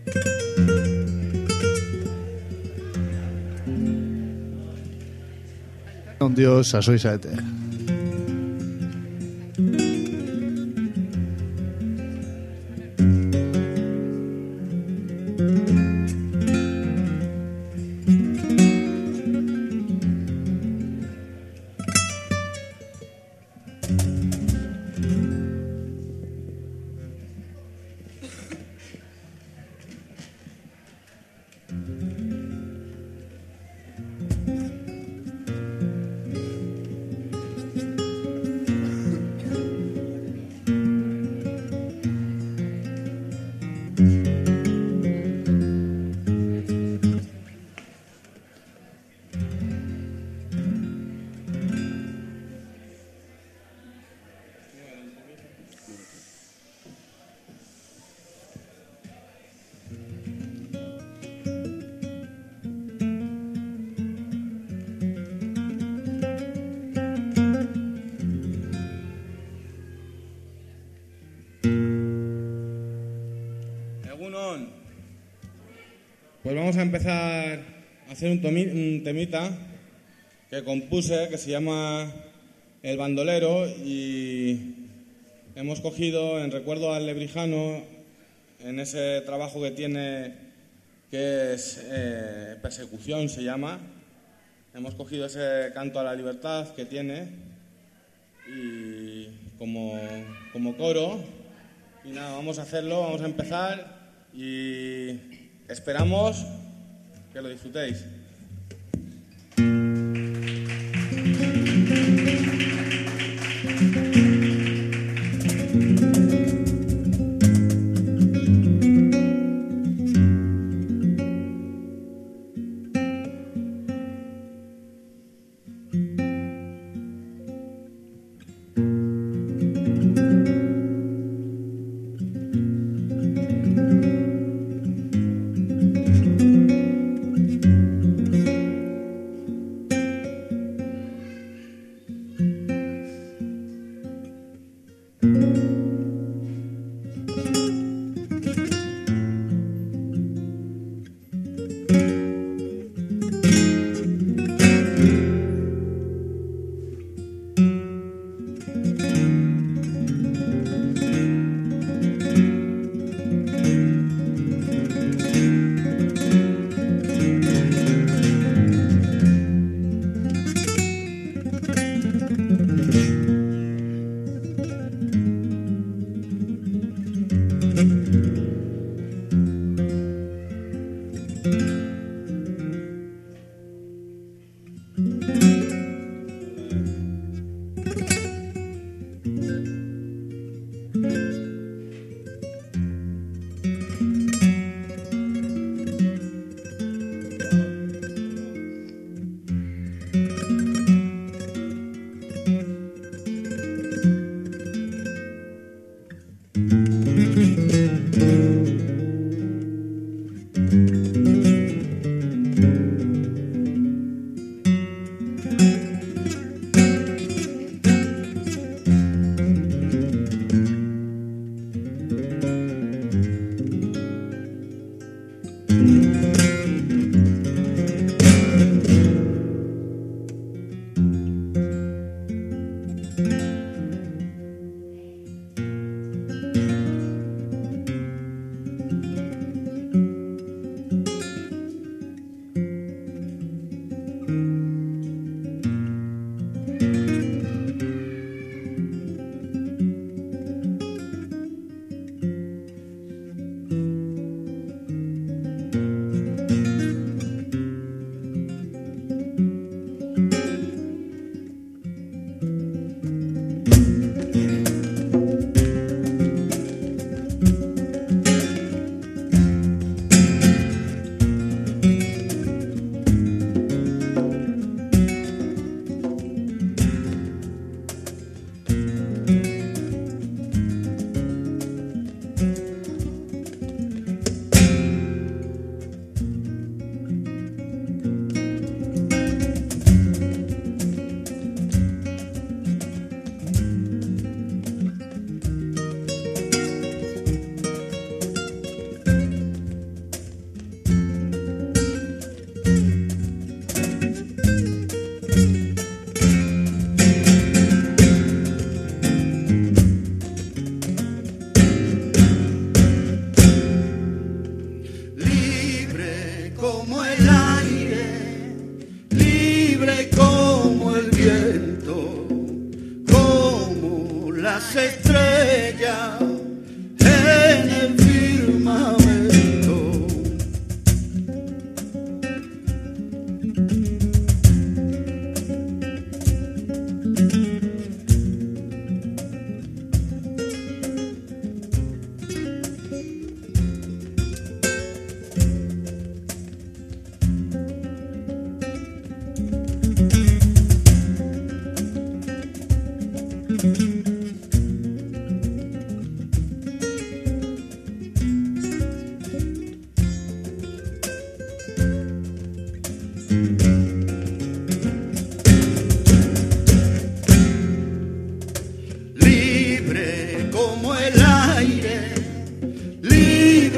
Ondio sasoi zaete. Pues vamos a empezar a hacer un temita que compuse, que se llama El Bandolero, y hemos cogido, en recuerdo al Lebrijano, en ese trabajo que tiene, que es Persecución, se llama. Hemos cogido ese canto a la libertad que tiene y como coro, y nada, vamos a hacerlo, vamos a empezar y esperamos que lo disfrutéis.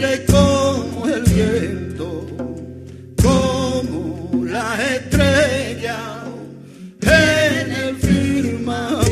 libre como el viento, como las estrellas en el firmamento.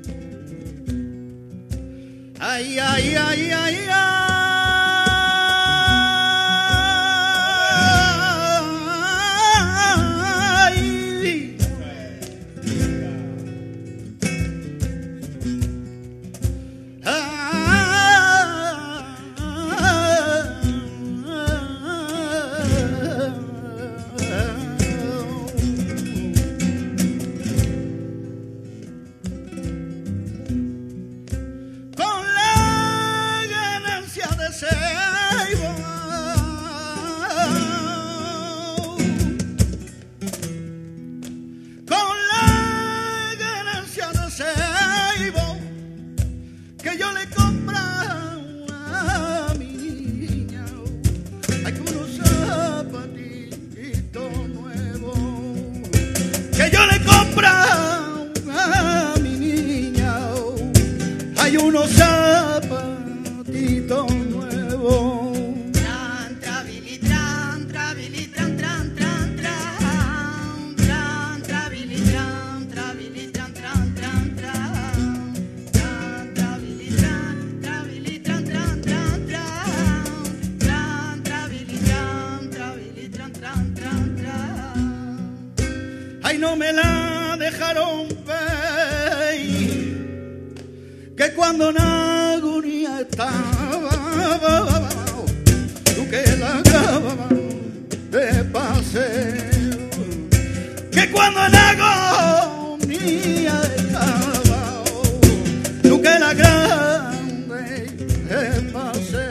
Ay, ay, ay, ay, ay. con la ganancia de ceibo que yo le compré a mi niña, hay unos zapatitos nuevos que yo le compré a mi niña, hay unos zapatitos nuevos. Ay, no me la dejaron ver, que cuando en agonía estaba, tú que la grababa de paseo, que cuando en agonía estaba, tú que la grande de paseo.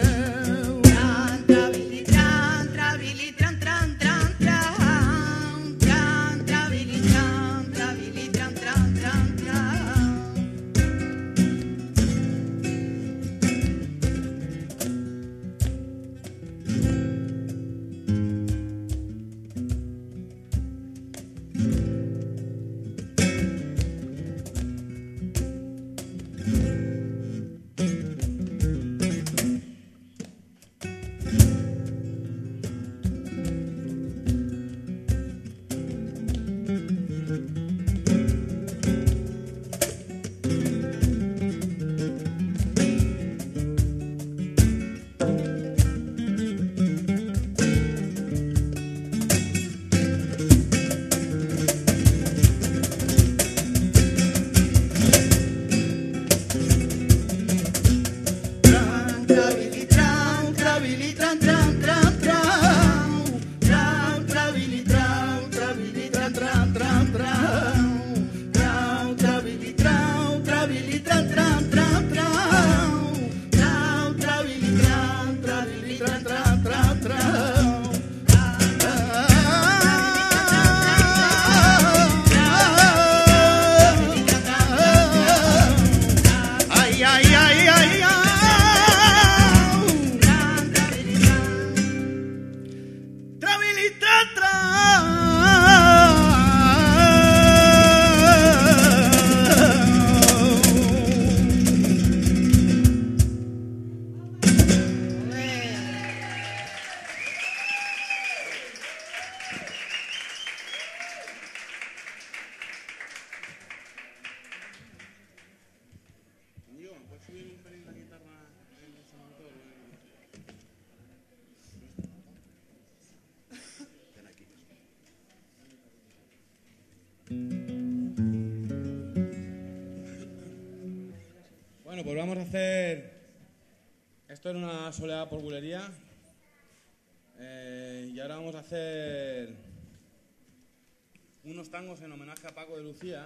Bueno, pues vamos a hacer... Esto era una soleada por bulería. Y ahora vamos a hacer unos tangos en homenaje a Paco de Lucía.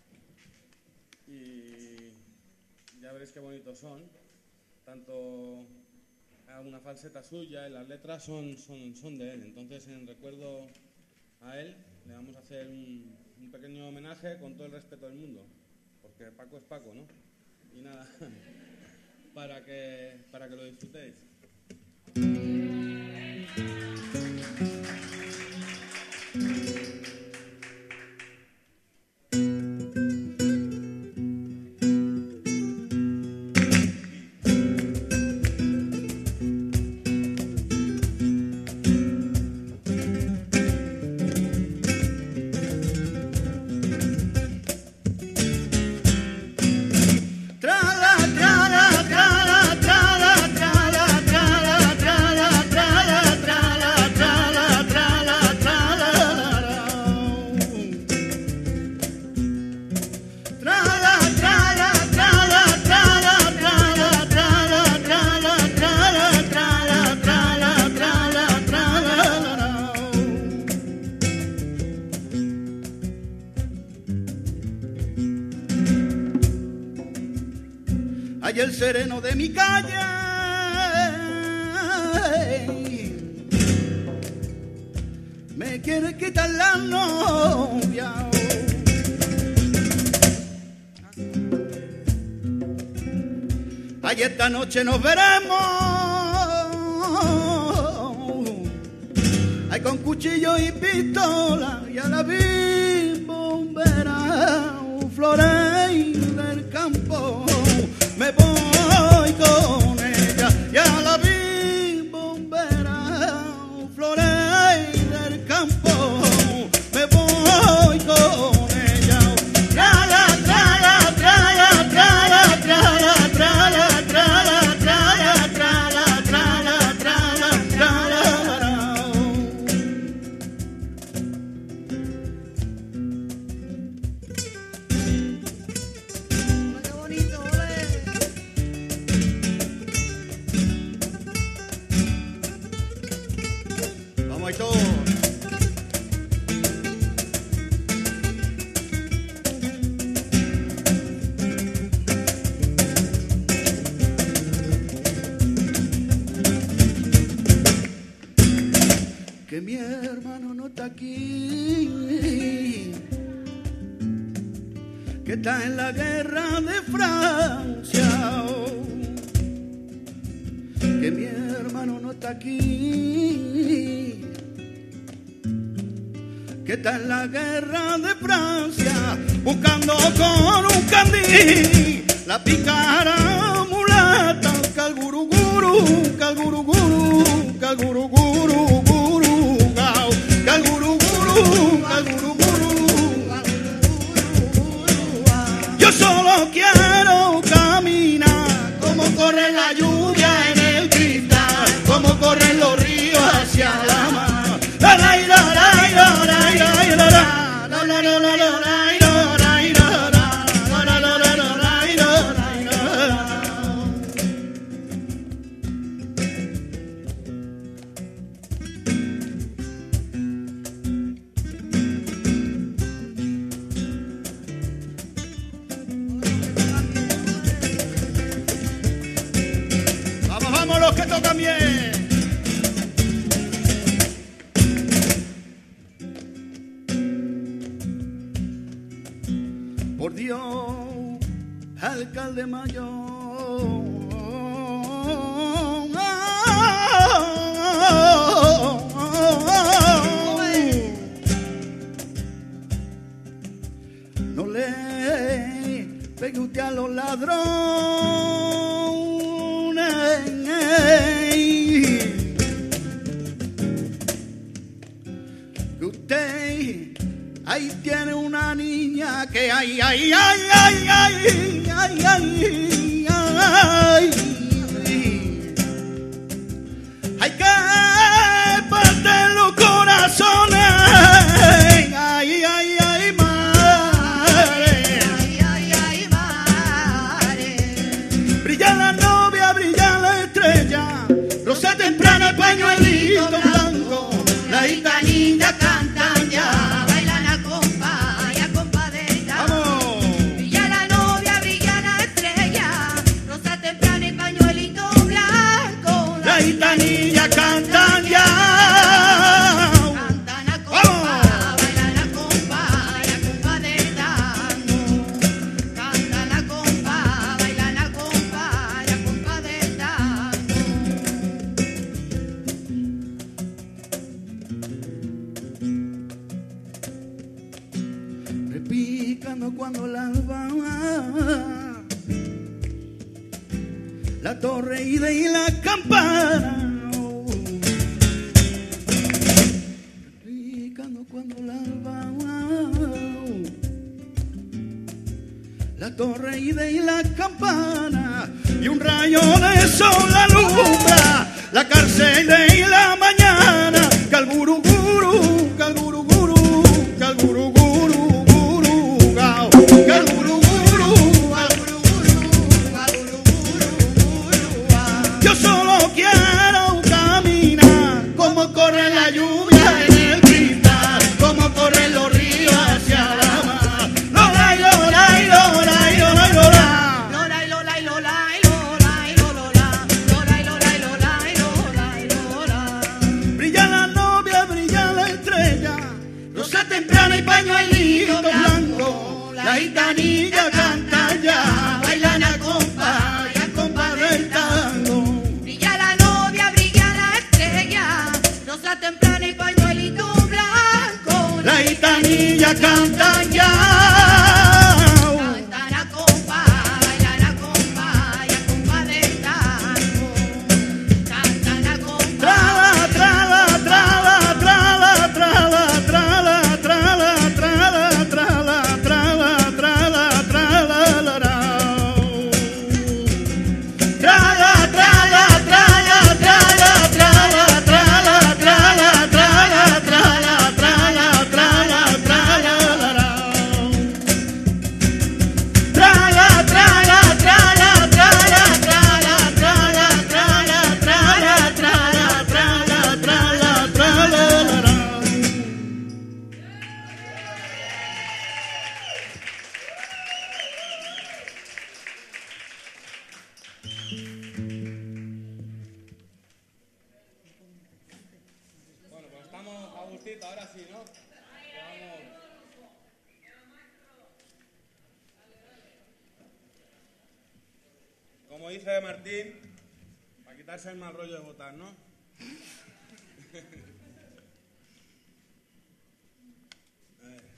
Y ya veréis qué bonitos son. Tanto una falseta suya y las letras son de él. Entonces, en recuerdo a él, le vamos a hacer un pequeño homenaje con todo el respeto del mundo. Porque Paco es Paco, ¿no? Y nada, para que lo disfrutéis. Ay, el sereno de mi calle me quiere quitar la novia. Ay, esta noche nos veremos. Ay, con cuchillo y pistola y a la bombera, flores del campo. Me voy con ella y a la bombera, flores del campo. Me voy con ella. Trala, trala, trala, trala, trala, trala, trala, trala, trala, trala, trala, trala. Qué bonito, ole. Vamos ahí todos. Que mi hermano no está aquí, que está en la guerra de Francia. Que mi hermano no está aquí, que está en la guerra de Francia, buscando con un candil la pícara mulata, calguruguru, calguruguru, calguruguru, guru, gao, calguruguru, calguruguru. Yo solo quiero caminar como corre la lluvia en el cristal, como corren los ríos hacia la mar. La la la la la la la la la la la la la. Vamos, vamos los que tocan bien. Por Dios, alcalde mayor. No le pegue usted a los ladrones. Que usted ahí tiene una niña que ay, ay, ay, ay, ay, ay, ay, ay. Hay que partir los corazones. Ay, ay, ay, madre. Ay, ay, ay, madre. Brilla la novia, brilla la estrella. Rosa temprana, pañuelito blanco. La Gitanita cantan ya, bailan a compa y a compadeta. Vamos. Brilla la novia, brilla la estrella, rosa temprana y pañuelito blanco. La gitanilla cantan ya. Cantan a compa, bailan a compa y a compadeta. Cantan a compa, bailan a compa y a compadeta. Repicando cuando la alba, la torre y la campana. Repicando cuando la alba, la torre y la campana. Y un rayo de sol alumbra la cárcel de la mañana. Calguruguru, calguruguru, calguruguru, guru, gao, calguruguru, yo solo quiero caminar como corre la lluvia en el cristal, como corren los ríos hacia la mar. Lola, lola, lola, lola, lola. Brilla la novia, brilla la estrella. La gitanilla canta ya, bailan a compás del tango. Brilla la novia, brilla la estrella, rosa temprana y pañuelito blanco. La gitanilla canta ya. Cantan a compás, bailan a compás y a compás del tango. Cantan a compás. Trala, trala, trala, trala, trala, trala, trala, trala, trala, trala, trala, trala, la, la. Trala, trala, trala, trala, trala, trala, trala, trala, trala, trala, trala, trala, la, la. Trala, trala, trala, trala, trala, trala, trala, trala, trala, trala, trala, trala, la, la. Bueno, pues estamos a gustito, ahora sí, ¿no? Vamos. Como dice Martín, para quitarse el mal rollo de votar, ¿no? A ver.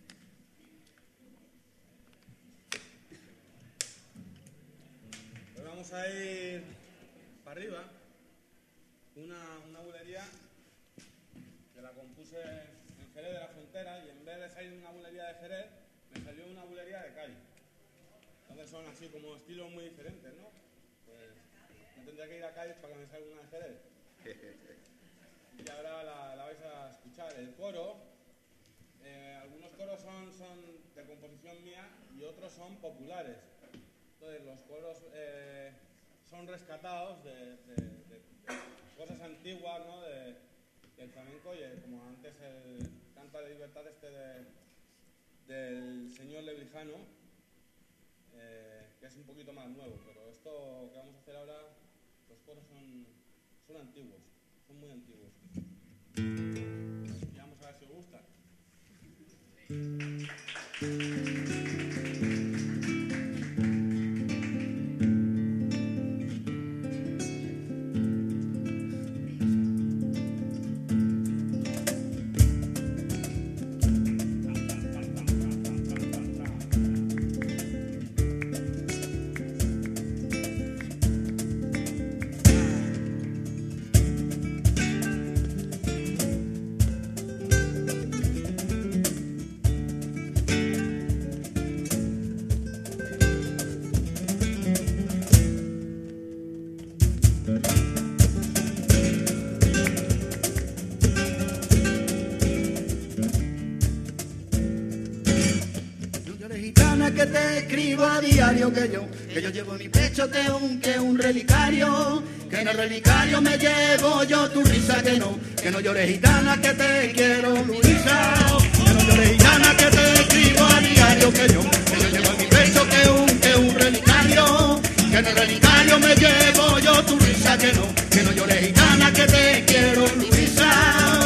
Pues vamos a ir para arriba. Una bulería que la compuse en Jerez de la Frontera y en vez de salir una bulería de Jerez, me salió una bulería de Cádiz. Entonces son así como estilos muy diferentes, ¿no? Pues no tendría que ir a Cádiz para que me salga una de Jerez. Y ahora la vais a escuchar. El coro, algunos coros son de composición mía y otros son populares. Entonces los coros son rescatados de cosas antiguas, ¿no? Del flamenco y como antes el Canta de Libertad del señor Lebrijano, que es un poquito más nuevo, pero esto que vamos a hacer ahora, los coros son antiguos, son muy antiguos. Y vamos a ver si os gusta. Que te escribo a diario que yo llevo en mi pecho que un relicario, que en el relicario me llevo yo tu risa, que no llores gitana que te quiero Luisa, que no llores gitana que te escribo a diario que yo llevo en mi pecho que un relicario, que en el relicario me llevo yo tu risa, que no llores gitana que te quiero Luisa.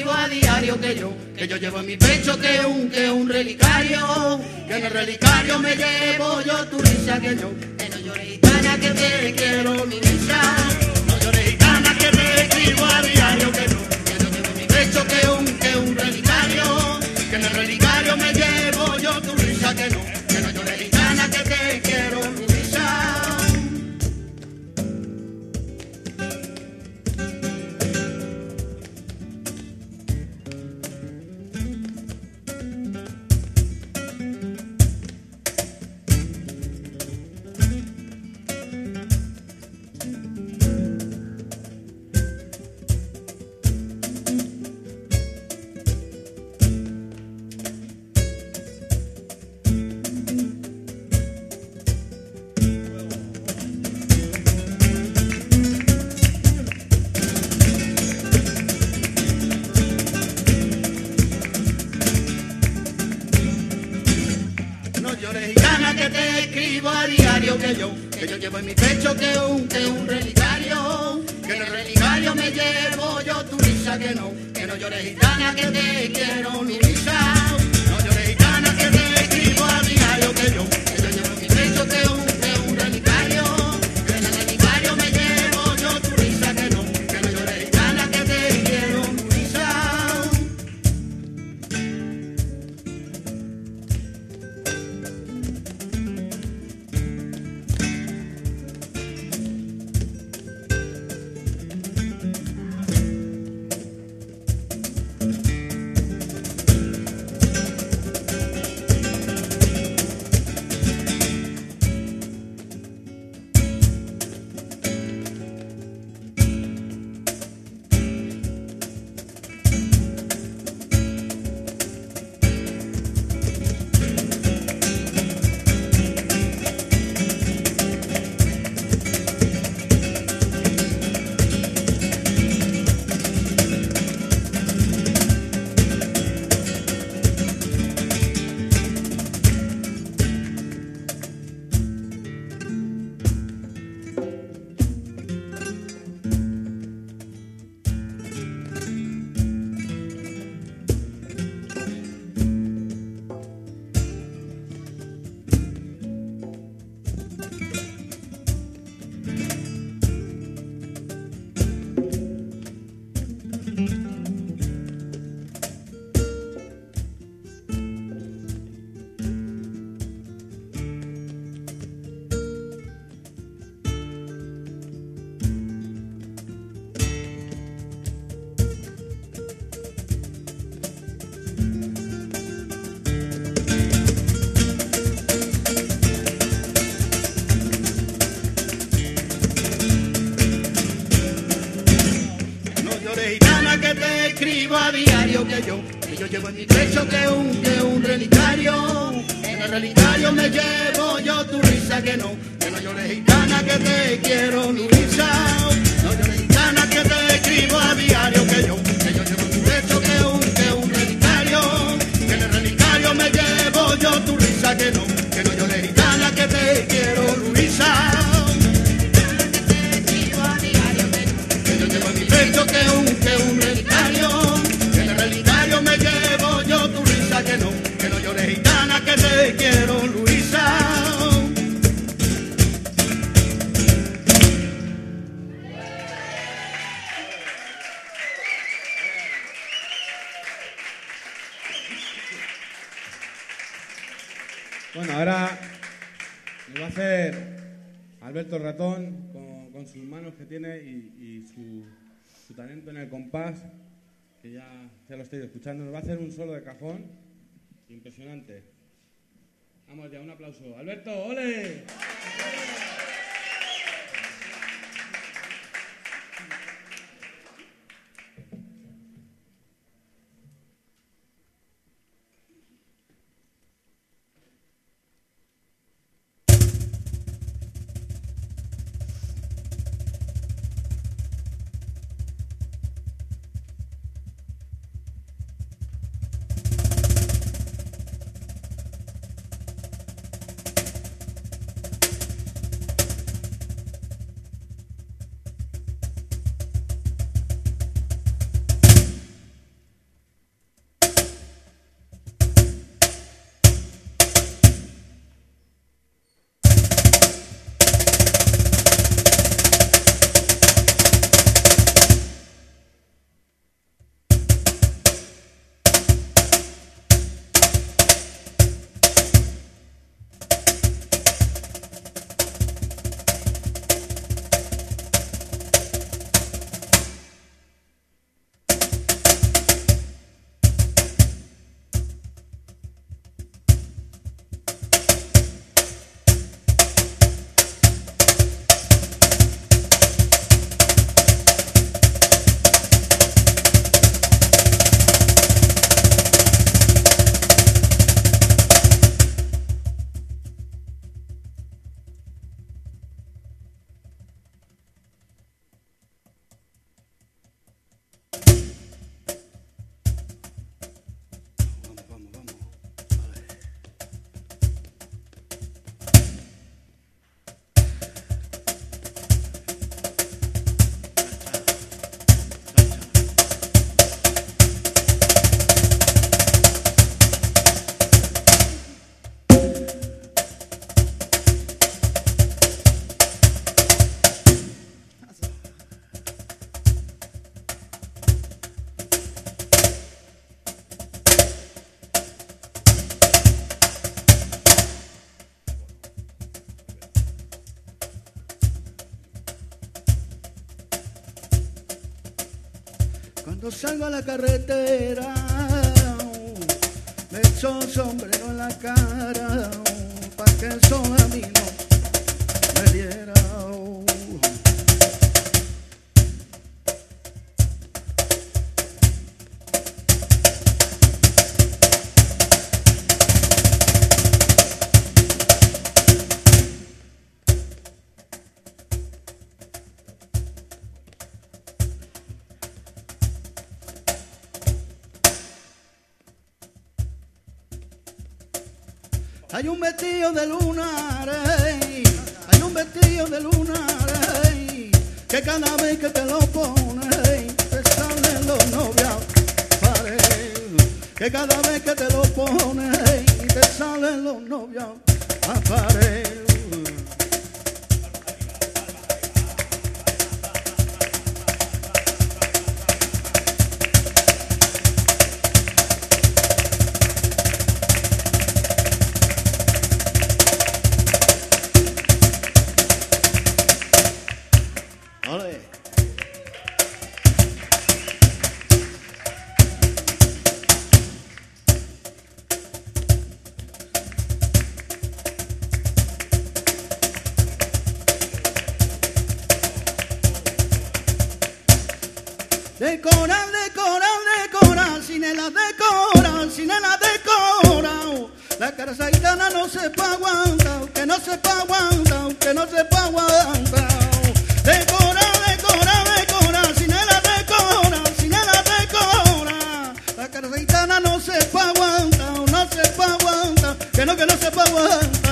escribo a diario que yo llevo en mi pecho que un relicario, que en el relicario me llevo yo tu risa, que no llores gitana que te quiero mi risa, no llores gitana que te escribo a diario que yo llevo en mi pecho que un relicario, que en el relicario me llevo yo tu risa, que no llores gitana que te quiero mi risa. Que te escribo a diario que yo llevo en mi pecho que un relicario, que en el relicario me llevo yo tu risa, que no llores gitana que te quiero mi risa, no llores gitana que te escribo a diario que yo llevo en mi pecho que un relicario, que en el relicario me llevo yo tu risa, que no llores gitana que te quiero mi risa. Que te escribo a diario que yo llevo en mi pecho que un relicario, en el relicario me llevo yo tu risa, que no llores gitana que te quiero mi risa, no llores gitana que te escribo a diario que yo llevo en mi pecho que un relicario, que en el relicario me llevo yo tu risa, que no llores gitana que te quiero Luisa. Que un relicario, que en el relicario me llevo yo tu risa, que no llores gitana que te quiero Luisa. Bueno, ahora lo va a hacer Alberto Ratón con sus manos que tiene y su talento en el compás, que ya lo estoy escuchando. Nos va a hacer un solo de cajón impresionante. Vamos ya, un aplauso. ¡Alberto, ole! salgo a la carretera, me echo sombrero en la cara, pa' que el sol a mí no me diera. Hay un vestido de lunar, hay un vestido de lunar, que cada vez que te lo pones, te salen los novios, que cada vez que te lo pones, te salen los novios a pared. Decorar, decorar, decorar, sin el decorar, sin el decorar. La casa gitana no se pa' aguantar, que no se pa' aguantar, que no se pa' aguantar. Decorar, decorar, decorar, sin el decorar, sin el decorar. La casa gitana no se pa' aguantar, no se pa' aguantar, que no se pa' aguantar.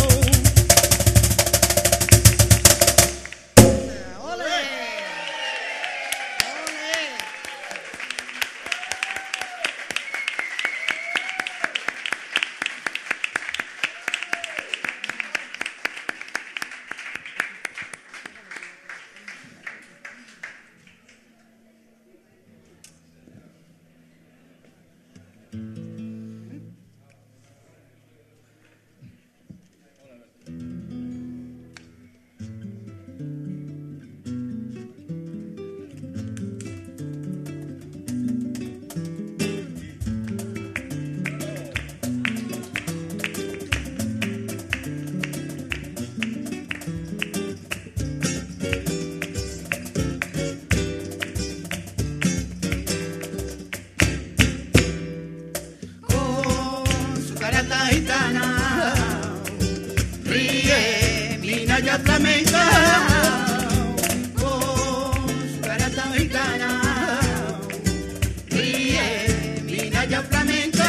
Flamenca, con su garata gitana, ríe mi naya flamenca.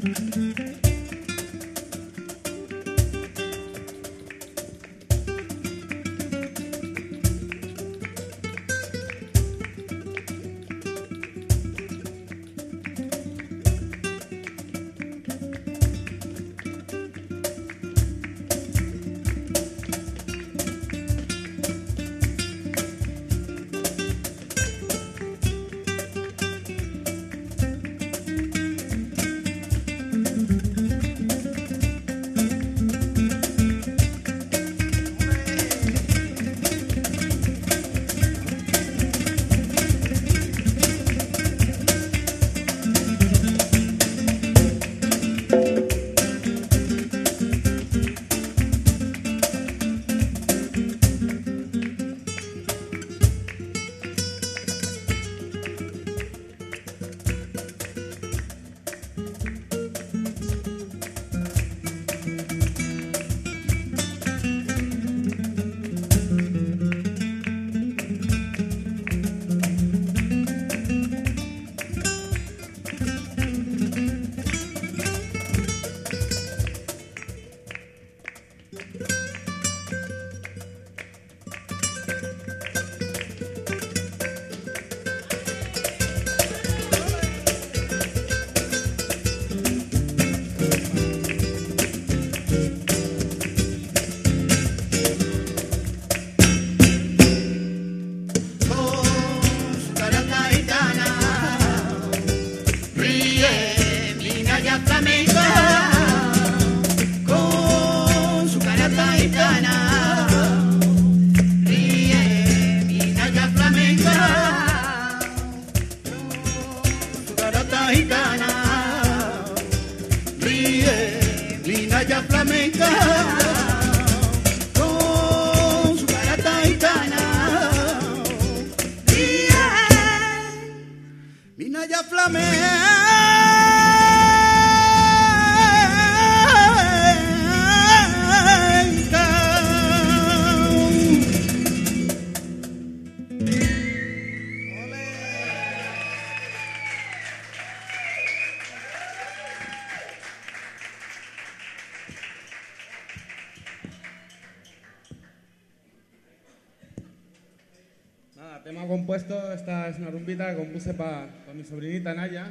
Tema compuesto, esta es una rumbita que compuse para mi sobrinita Naya,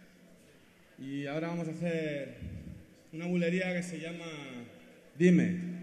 y ahora vamos a hacer una bulería que se llama Dime.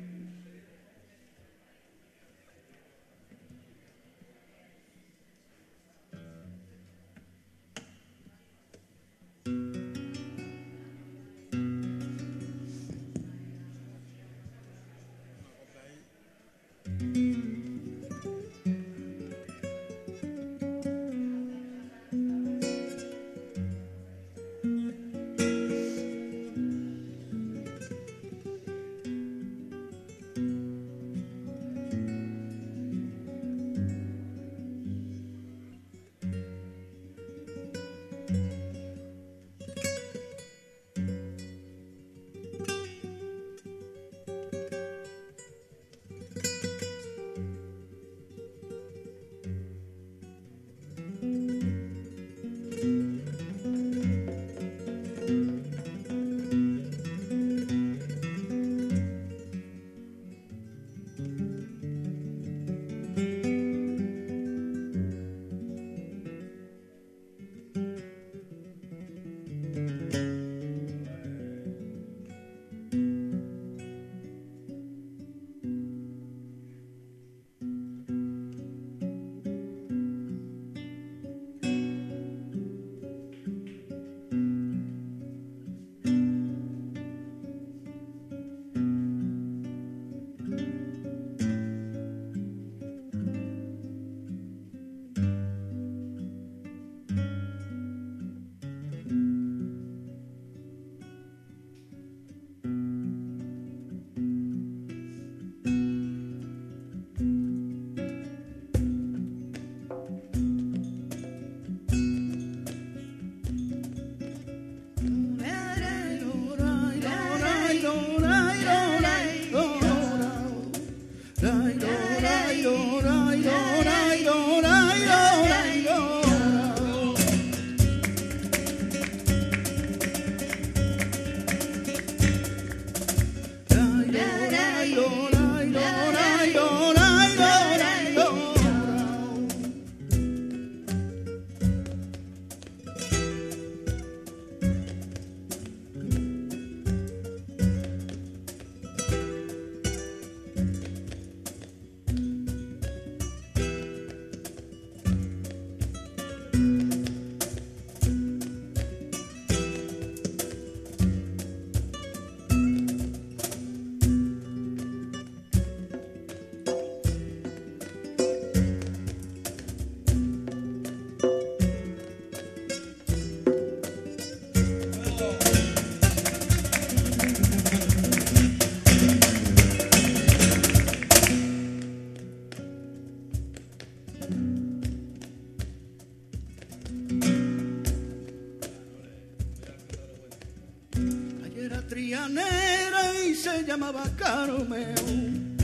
Ayer era trianera y se llamaba Carmen.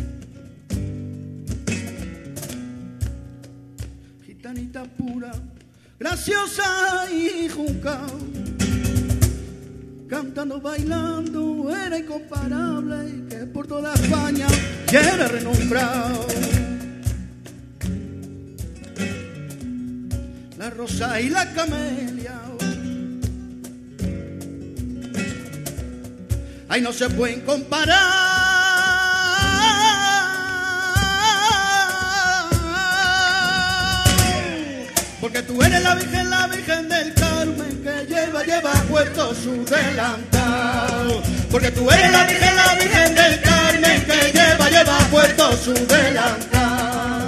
Gitanita pura, graciosa y junca, cantando, bailando, era incomparable, y que por toda España ya era renombrado. La rosa y la camelia, ay, no se pueden comparar. Porque tú eres la Virgen del Carmen, que lleva puesto su delantal. Porque tú eres la Virgen del Carmen, que lleva puesto su delantal.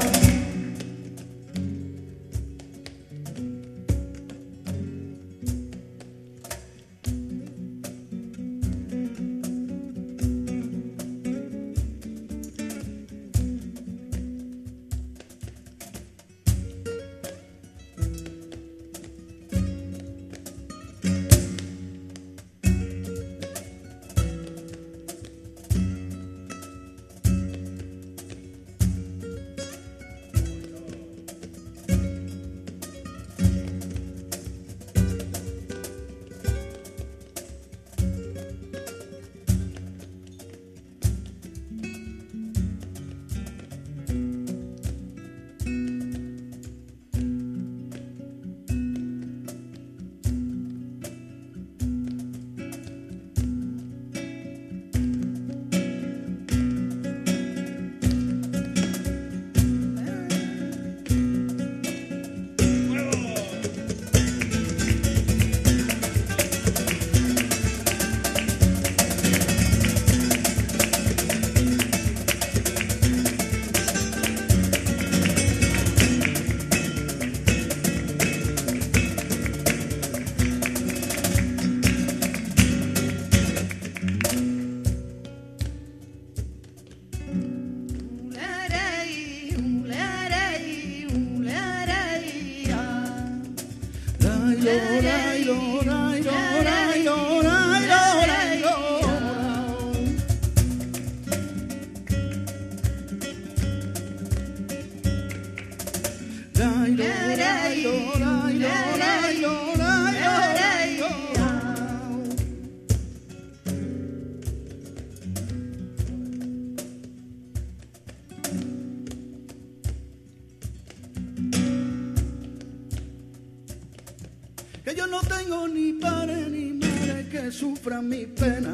Que yo no tengo ni padre ni madre que sufra mi pena.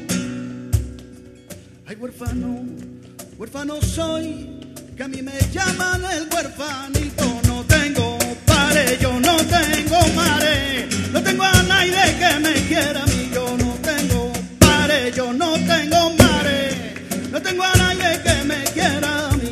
Ay, huérfano, huérfano soy, que a mí me llaman el huérfanito. No tengo padre, yo no tengo madre, no tengo a nadie que me quiera a mí. Yo no tengo padre, yo no tengo madre, no tengo a nadie que me quiera a mí.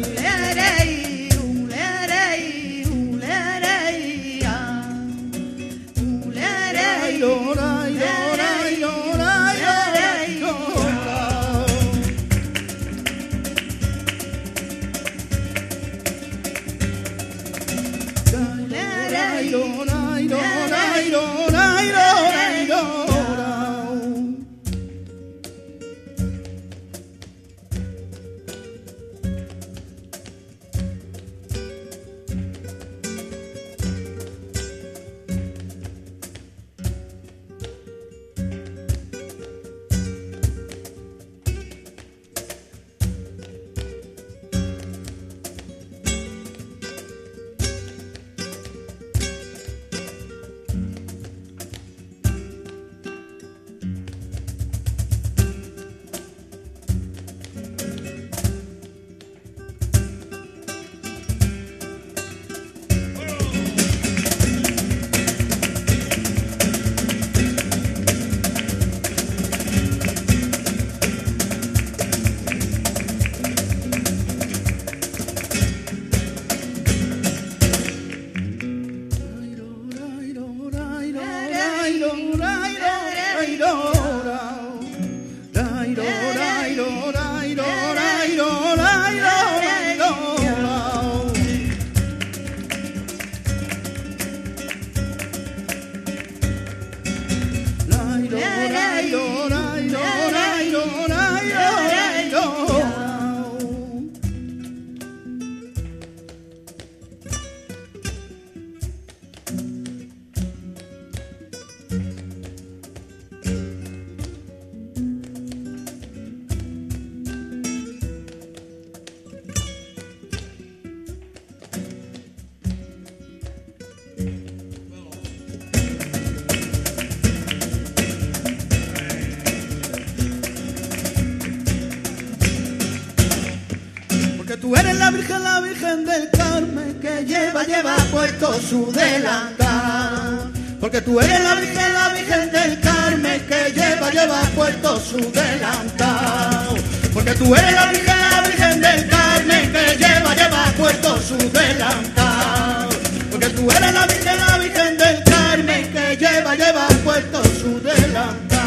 tú eres la Virgen del Carmen, que lleva puesto su delantal. Porque tú eres la Virgen del Carmen, que lleva puesto su delantal. Porque tú eres la Virgen del Carmen, que lleva puesto su delantal. Porque tú eres la Virgen del Carmen, que lleva puesto su delantal.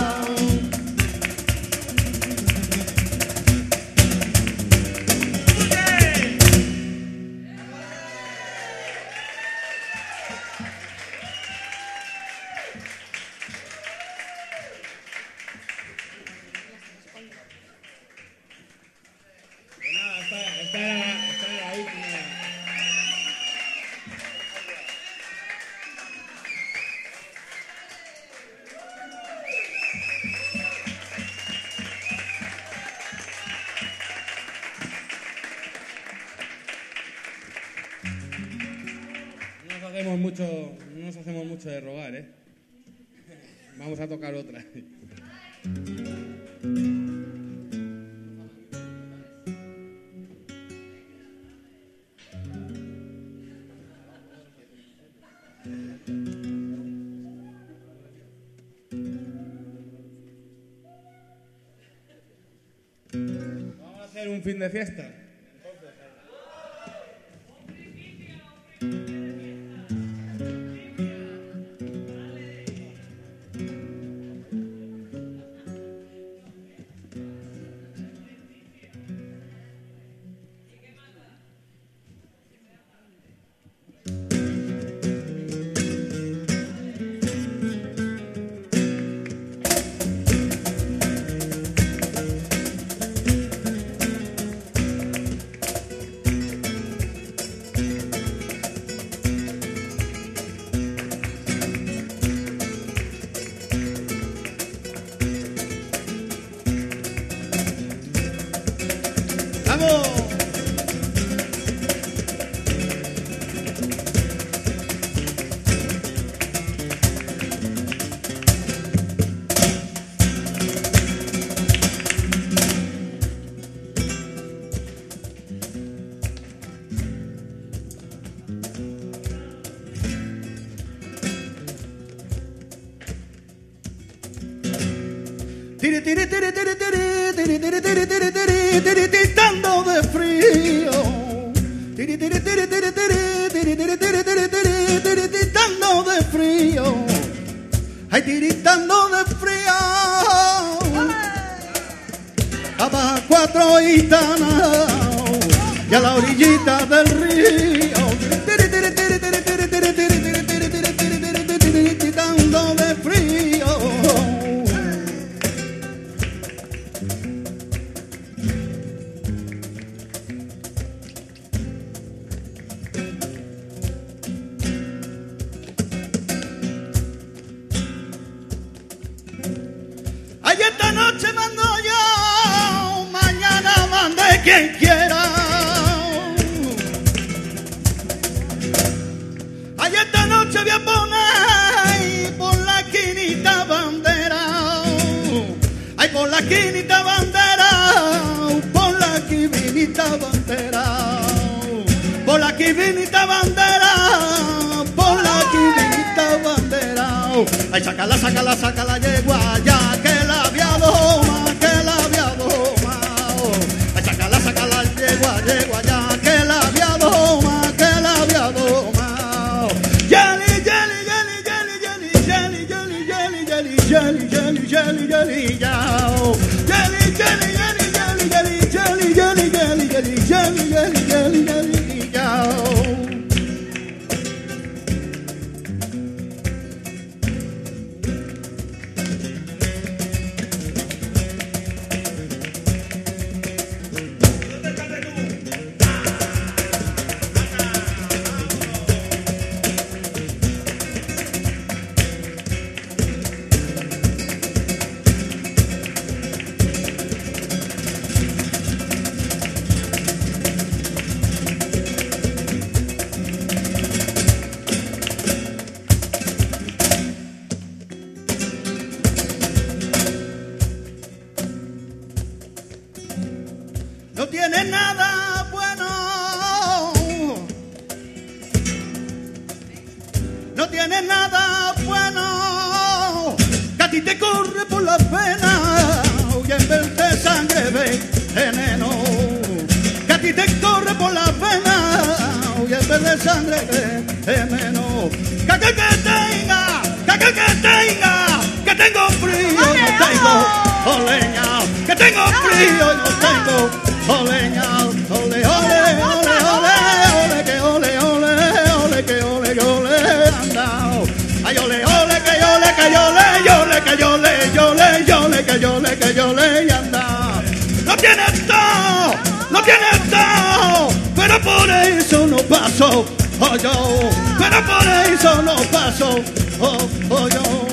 No nos hacemos mucho de rogar, ¿eh? Vamos a tocar otra. Vamos a hacer un fin de fiesta. Tiritando de frío, tiritando de frío, ay, tiritando de frío, a 4 gitanas y a la orillita del río, tiritando de frío. Ay, esta noche mando yo, mañana mande quien quiera. Ay, esta noche voy a poner por la quinita bandera. Ay, por la quinita bandera, por la quinita bandera, por la quinita bandera, por la quinita bandera. Ay, sácala, sácala, sácala, yegua, ya que la había domado, que la había domado. Ay, sácala, sácala, yegua, yegua, ya que la había domado, que la había domado. Jelly, jelly, jelly, jelly, jelly, jelly, jelly, jelly, jelly, jelly, jelly, jelly, yao. Jelly, jelly, jelly, jelly, jelly, jelly, jelly, jelly, jelly, jelly, jelly, jelly, yao. No tiene nada tienes nada bueno, que a ti te corre por las venas y en vez de sangre veneno, que a ti te corre por las venas y en vez de sangre veneno, que tengo frío, no tengo leña, que tengo frío y no tengo leña, ole, ole, ole, ole, que ole, ole, ole, que ole, ole, andao, ay, ole, ole, que ole, que ole, ole, que ole, ole, ole, que ole, que ole, y anda, no tienes todo, pero por eso no paso, oh yo, pero por eso no paso, oh yo.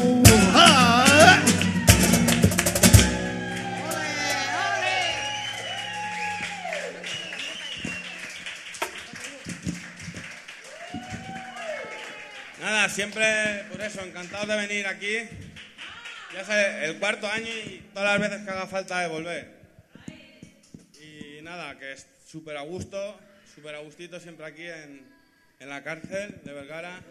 Nada, siempre por eso, encantados de venir aquí. Ya sé, el 4º año y todas las veces que haga falta de volver. Y nada, que es súper a gusto, súper a gustito siempre aquí en la cárcel de Vergara.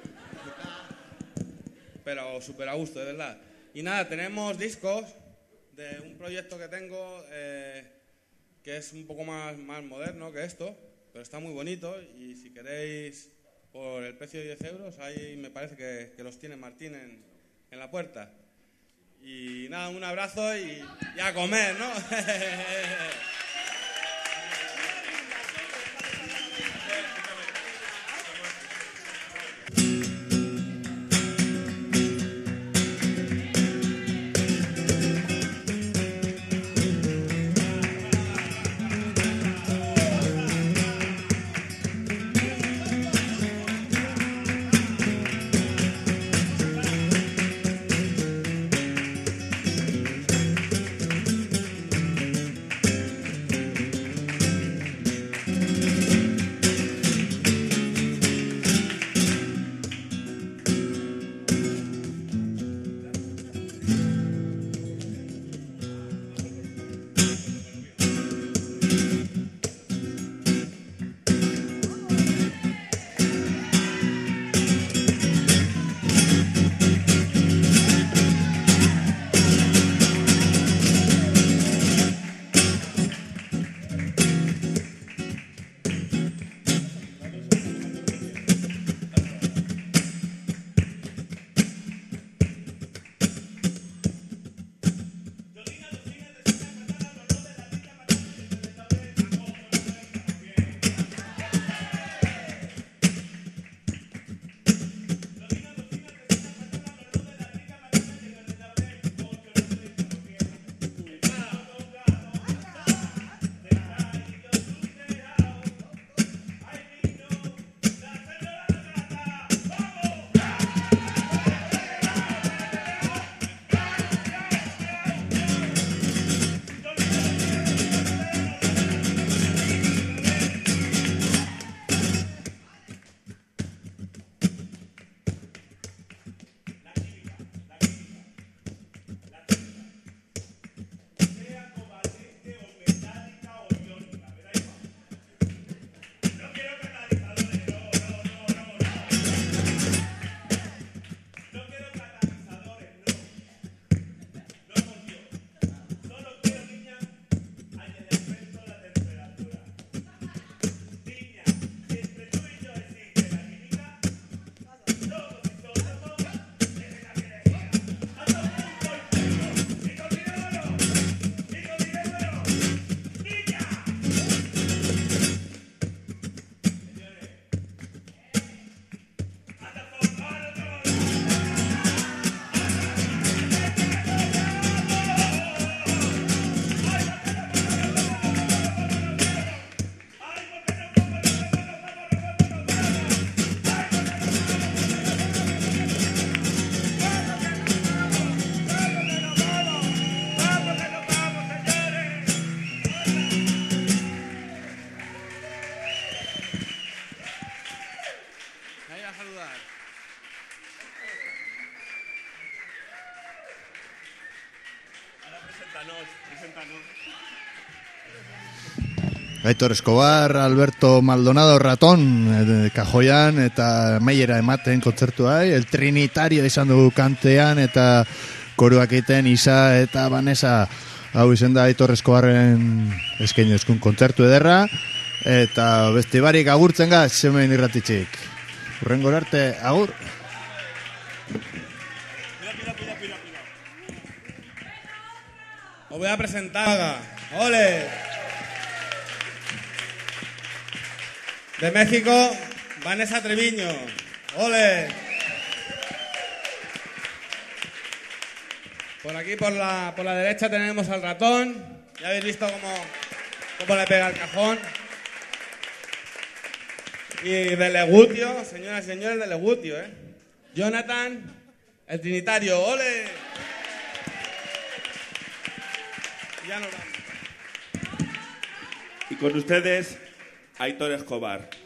Pero súper a gusto, de verdad. Y nada, tenemos discos de un proyecto que tengo que es un poco más moderno que esto, pero está muy bonito y si queréis por el precio de 10 euros, ahí me parece que los tiene Martín en la puerta. Y nada, un abrazo y a comer, ¿no? Aitor Escobar, Alberto Maldonado Raton kajoian eta maiera ematen kontzertua, El Trinitario izan dugu kantean eta koruak egiten Isa eta Vanessa. Hau izen da Aitor Escobarren eskaini eskun kontzertu ederra eta beste barik agurtzen gaz hemen irratitxik. Hurrengora arte, agur. Os voy a presentar. ¡Ole! De México, Vanessa Treviño. ¡Ole! Por aquí, por la derecha, tenemos al Ratón. Ya habéis visto cómo le pega el cajón. Y de Legutio, señoras y señores, de Legutio, Jonathan, el Trinitario. ¡Ole! Y con ustedes, Aitor Escobar.